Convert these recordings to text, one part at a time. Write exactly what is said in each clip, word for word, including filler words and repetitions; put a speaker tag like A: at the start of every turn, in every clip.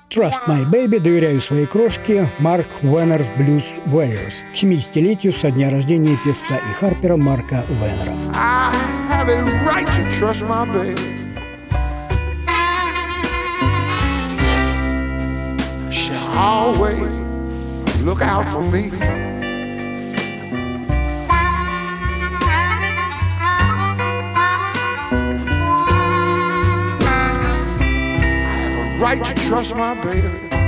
A: Trust My Baby, доверяю своей крошке, Марк Уэннер's Blues Warriors к семидесятилетию со дня рождения певца и харпера Марка Уэннера.
B: I have a right to trust my baby. She always look out for me. Right to trust my baby,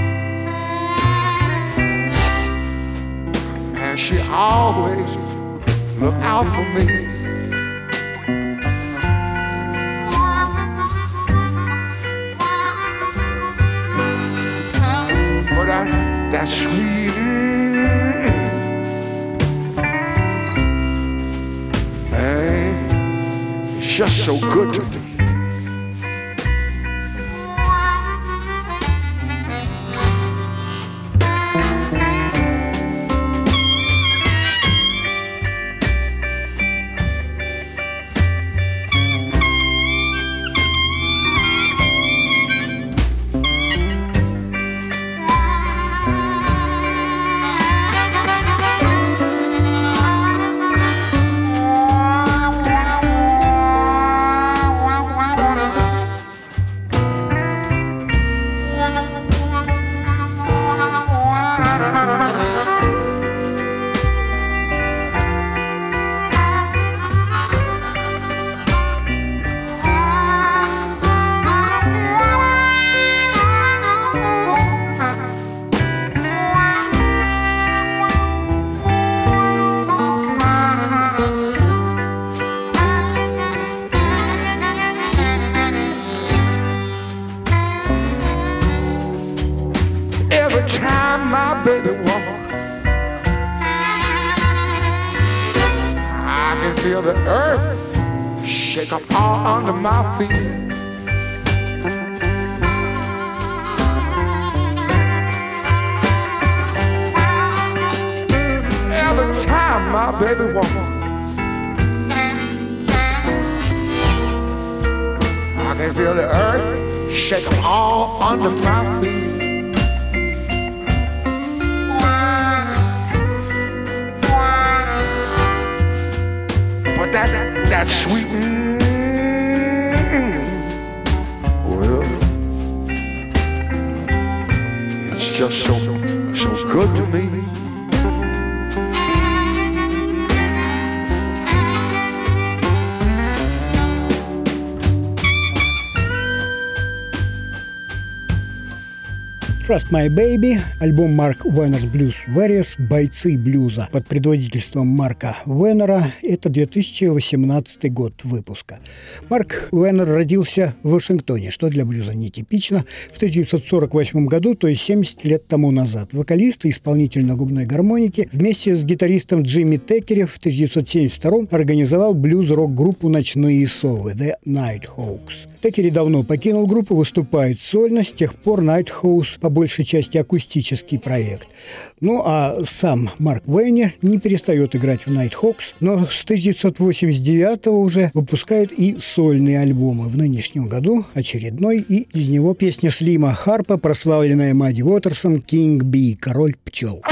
B: and she always look out for me. But that, that sweet, man, it's just so good to me. Every time my baby walks, I can feel the earth shake up all under my feet. Every time my baby walks, I can feel the earth shake up all under my feet. But that, that, that sweet, mm, well, it's just so, so good to me.
A: Trust My Baby, альбом Mark Uenner's Blues Warriors, бойцы блюза под предводительством Марка Уэннера. Это две тысячи восемнадцатый год выпуска. Марк Уэннер родился в Вашингтоне, что для блюза нетипично, в тысяча девятьсот сорок восьмом году, то есть семьдесят лет тому назад. Вокалист и исполнитель на губной гармонике вместе с гитаристом Джимми Теккери в тысяча девятьсот семьдесят втором организовал блюз-рок-группу «Ночные совы» The Nighthawks. Теккери давно покинул группу, выступает сольно, с тех пор Nighthawks по большей части акустический проект. Ну а сам Марк Уэннер не перестает играть в Nighthawks, но с тысяча девятьсот восемьдесят девятого уже выпускает и сольные альбомы. В нынешнем году очередной, и из него песня Слима Харпа, прославленная Мадди Уотерсом, «King Bee», «Король пчел».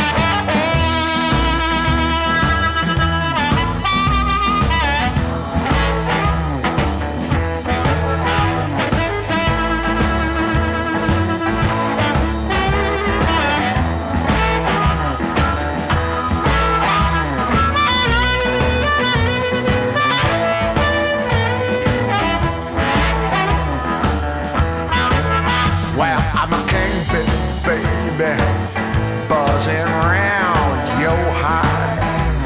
B: Buzzing round your high.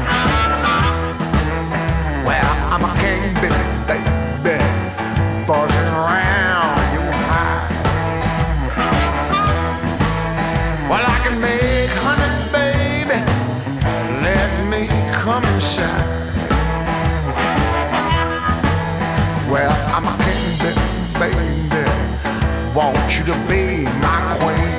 B: Well, I'm a king, baby, baby, buzzing round your high. Well, I can make honey, baby, let me come inside. Well, I'm a king, baby, baby, want you to be my queen.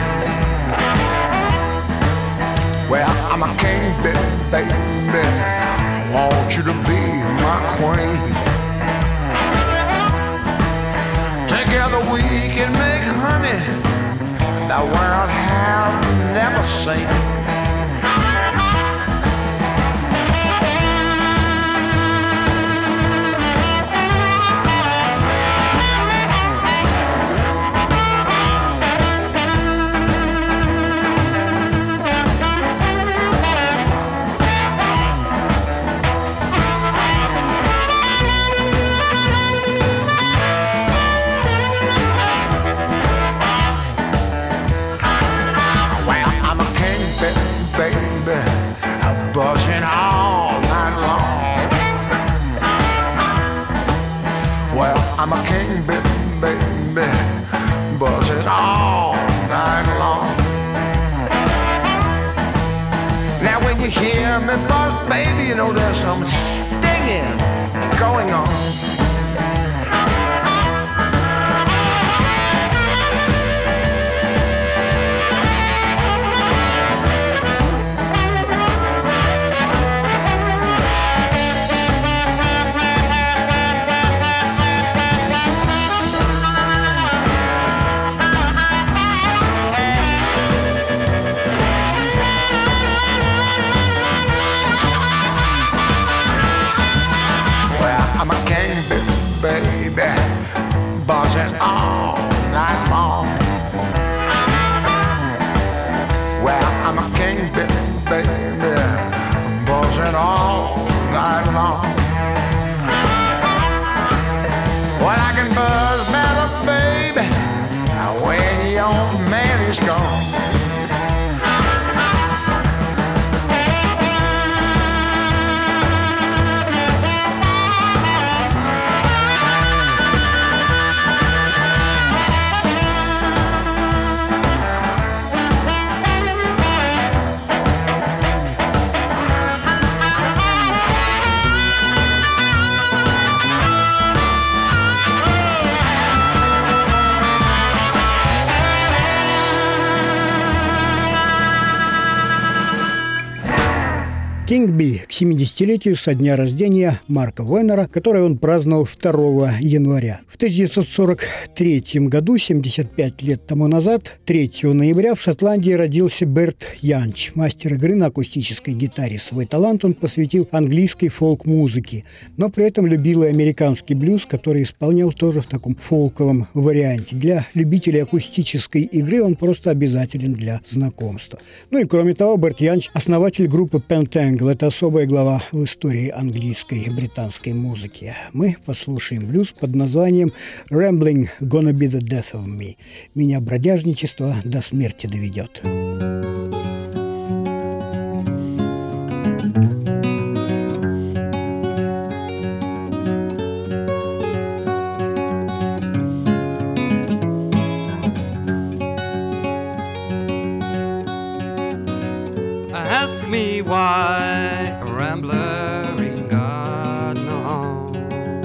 B: Well, I'm a king, baby, baby, want you to be my queen. Together we can make honey the world has never seen. Baby, I'm buzzing all night long. Well, I'm a king, baby, buzzing all night long. Now when you hear me buzz, baby, you know there's some stinging going on. I'm a king, baby, buzzing all night long. Well, I'm a king, baby, buzzing all night long. Well, I can buzz better, baby, when your man is gone.
A: King Bee к семидесятилетию со дня рождения Марка Уэннера, который он праздновал второго января. В тысяча девятьсот сорок третьем году, семьдесят пять лет тому назад, третьего ноября в Шотландии родился Берт Янч, мастер игры на акустической гитаре. Свой талант он посвятил английской фолк-музыке, но при этом любил и американский блюз, который исполнял тоже в таком фолковом варианте. Для любителей акустической игры он просто обязателен для знакомства. Ну и кроме того, Берт Янч – основатель группы Pentangle. Это особая глава в истории английской и британской музыки. Мы послушаем блюз под названием «Rambling Gonna Be the Death of Me». «Меня бродяжничество до смерти доведет».
C: Ask me why a rambler ain't got no home.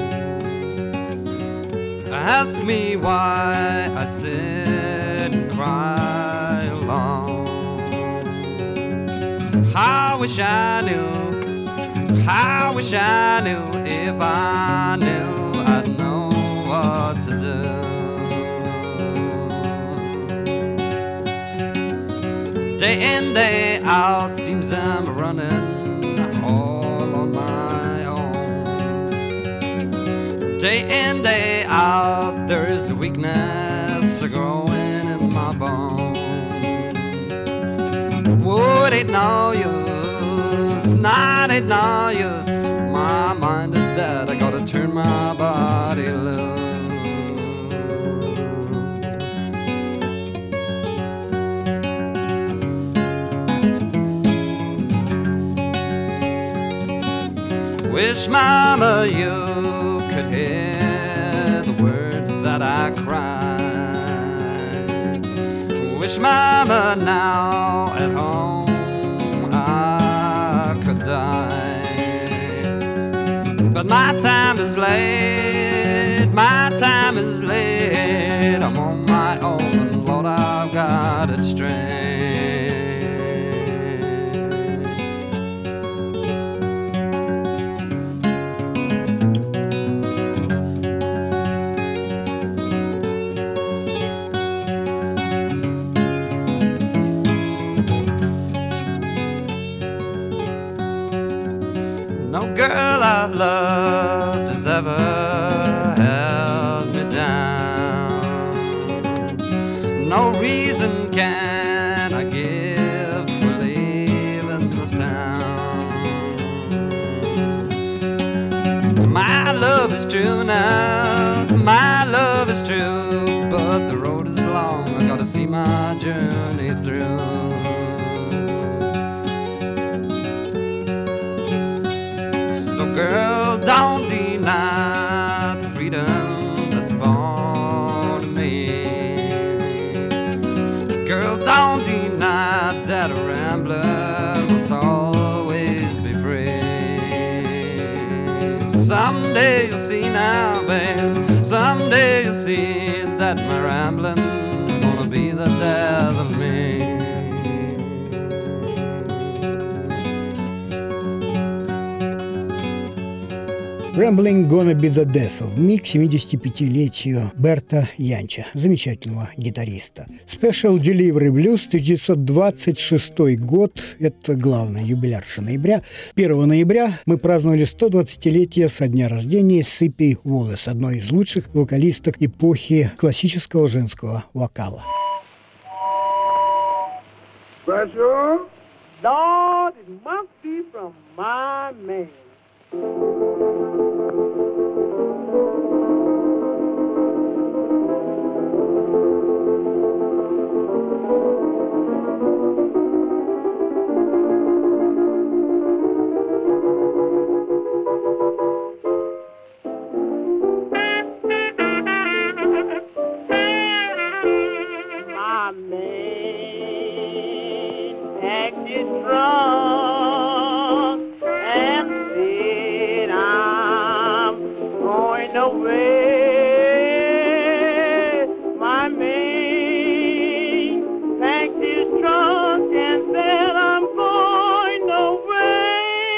C: Ask me why I sit and cry alone. I wish I knew, I wish I knew. If I knew, I'd know what to do. Day in, day out, seems I'm running all on my own. Day in, day out, there's a weakness growing in my bones. Oh, it ain't no use, not ain't no use. My mind is dead, I gotta turn my body loose. Wish, mama, you could hear the words that I cried. Wish, mama, now at home I could die. But my time is late, my time is late. I'm on my own, and Lord, I've got it straight. I've loved has ever held me down. No reason can I give for leaving this town. My love is true now, my love is true, but the road is long, I gotta see my journey through. So girl, don't deny the freedom that's born to me. Girl, don't deny that a rambler must always be free. Someday you'll see now, babe, someday you'll see that my rambling's gonna be the death of me.
A: Rambling Gonna Be the Death of Me к семидесятипятилетию Берта Янча, замечательного гитариста. Special Delivery Blues, тысяча девятьсот двадцать шестой год, это главный юбилярша ноября. первого ноября мы праздновали сто двадцатилетие со дня рождения Сипи Уоллес, одной из лучших вокалисток эпохи классического женского вокала.
D: Special? Lord, it must be from my man. My man acted drunk and said I'm going away. My man packed his trunk and said I'm going away.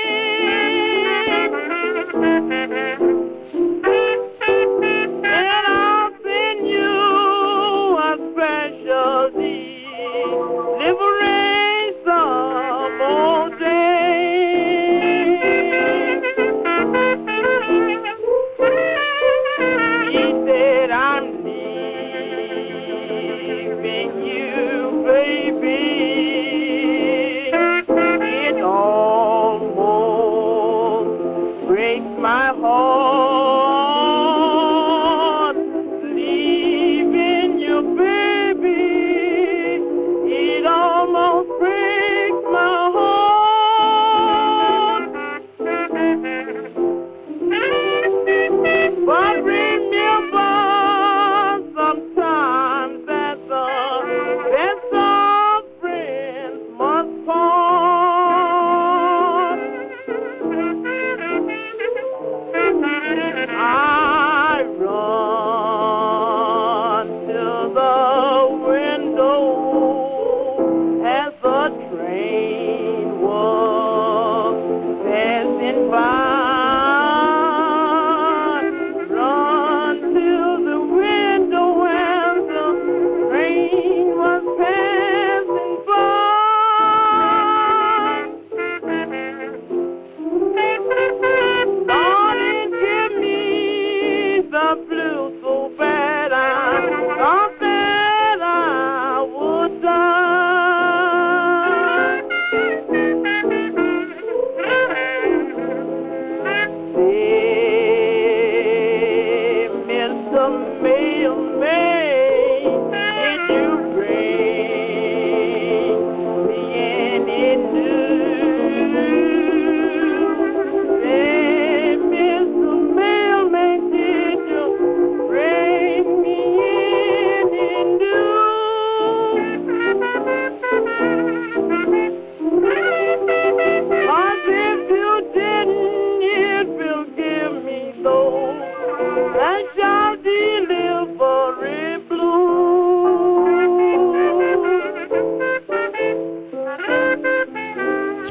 D: And I'll send you a special delivery some old day. He said I'm leaving you, baby. It almost breaks my heart, leaving you, baby. It almost breaks my heart. But remember, sometimes that the best of friends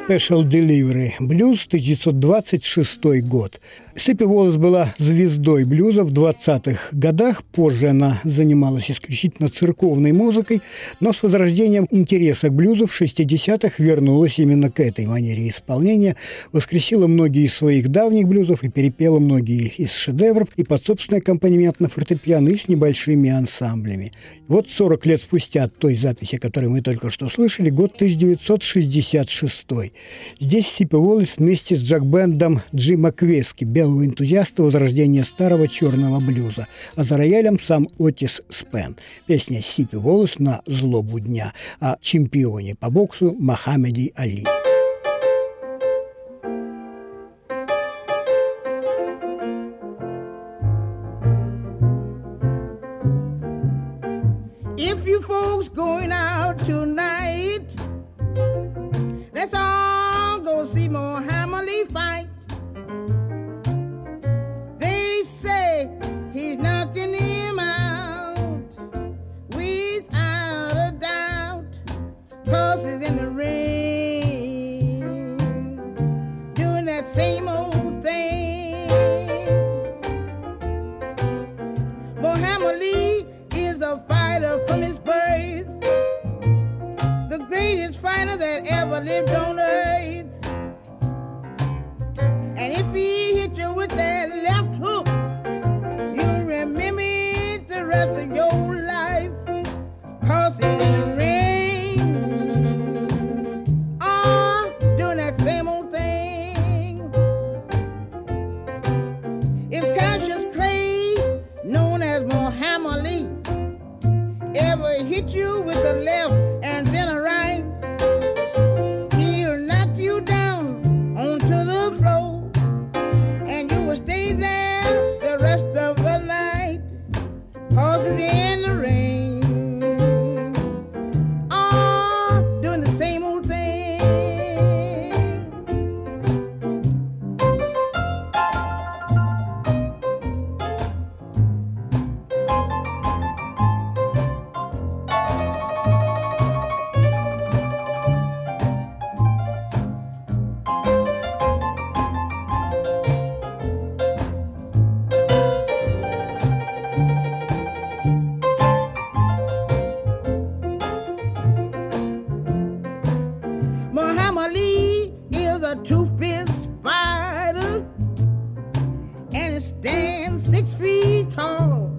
A: Special Delivery Blues, тысяча девятьсот двадцать шестой год. Сипи Уоллес была звездой блюза в двадцатых годах. Позже она занималась исключительно церковной музыкой, но с возрождением интереса к блюзу в шестидесятых вернулась именно к этой манере исполнения, воскресила многие из своих давних блюзов и перепела многие из шедевров и под собственный аккомпанемент на фортепиано, и с небольшими ансамблями. Вот сорок лет спустя от той записи, которую мы только что слышали, год тысяча девятьсот шестьдесят шестой. Здесь Сипи Уоллес вместе с джаг-бендом Джима Квески, белого энтузиаста возрождения старого черного блюза, а за роялем сам Отис Спен. Песня Сипи Уоллес на злобу дня о чемпионе по боксу Мохаммеде Али.
E: If you folks going out tonight, let's all go see Muhammad Ali fight. They say he's knocking him out without a doubt, 'cause he's in the ring doing that same old thing. Muhammad Ali is a fighter from his birth, the greatest fighter that ever lived on earth. And if he hit you with that left hook, you'll remember it the rest of your life, 'cause he's in the ring, oh, doing that same old thing. If Cassius Clay, known as Muhammad Ali, ever hit you with the left and then a right, he'll knock you down onto the floor, and you will stay there the rest of the night, 'cause it's in the ring, oh, doing the same old thing. Muhammad Ali is a two-fist fighter, and he stands six feet tall.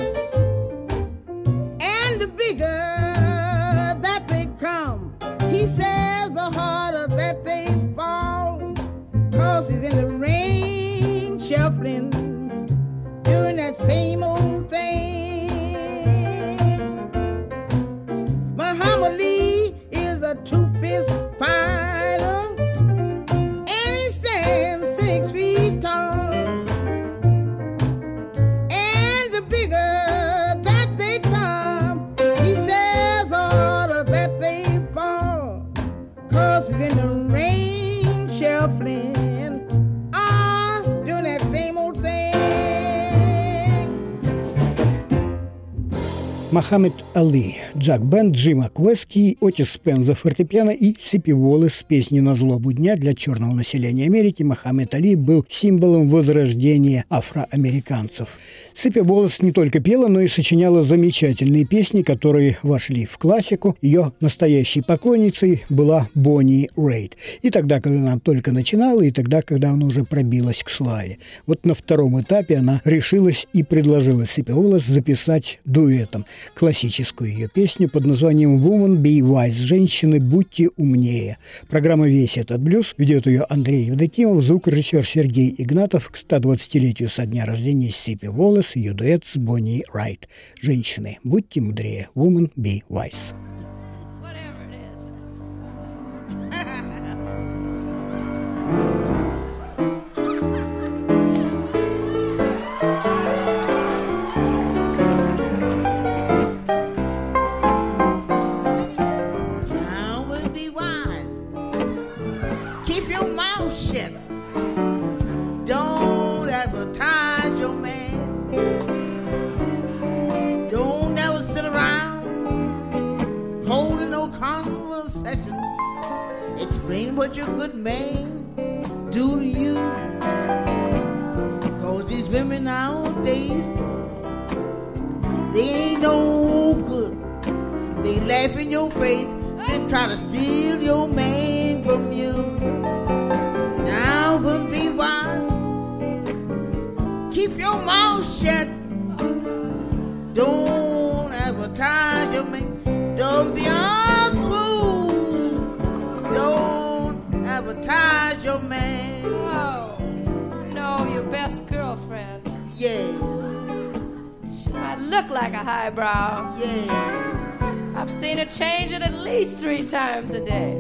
E: And the bigger that they come, he says the harder that they fall, 'cause he's in the ring shuffling, doing that same old thing. Muhammad Ali is a two-fist fighter, and he stands six feet tall. And the bigger that they come, he says the harder that they fall, 'cause he's in the ring shuffling, ah, doing that same old thing.
A: Мохаммед Али, джаг-бенд Джима Квески, Отис Спен за фортепиано и Сипи Уоллес с песней «На злобу дня» для черного населения Америки. Мохаммед Али был символом возрождения афроамериканцев. Сипи Уоллес не только пела, но и сочиняла замечательные песни, которые вошли в классику. Ее настоящей поклонницей была Бонни Рейд. И тогда, когда она только начинала, и тогда, когда она уже пробилась к славе. Вот на втором этапе она решилась и предложила Сипи Уоллес записать дуэтом классическую ее песню под названием «Woman Be Wise» – «Женщины, будьте умнее». Программа «Весь этот блюз» ведет ее Андрей Евдокимов, звукорежиссер Сергей Игнатов к стодвадцатилетию со дня рождения Сипи Уоллес и ее дуэт с Бонни Райт. «Женщины, будьте мудрее» – «Woman Be Wise».
E: Don't advertise your man. Don't ever sit around holding no conversation. It's explain what your good man do to you. Cause these women nowadays, they ain't no good. They laugh in your face, then try to steal your man from you. Now wouldn't be wise. Keep your mouth shut. Don't advertise your man. Don't be a fool. Don't advertise your man.
F: Oh, no, your best girlfriend.
E: Yeah,
F: She might look like a highbrow.
E: yeah.
F: I've seen her change it at least three times a day.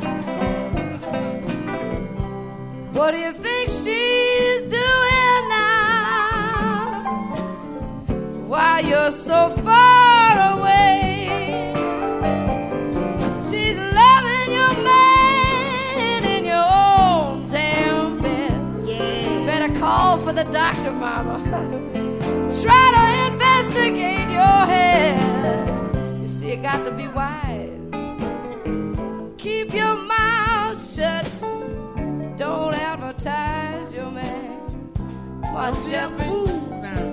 F: What do you think she's doing now? While you're so far away, she's loving your man in your own damn bed.
E: Yeah.
F: Better call for the doctor, mama. Try to investigate your head. You see, you got to be wise. Keep your mouth shut. Don't advertise your man. Watch
E: Don't be a
F: every
E: fool now.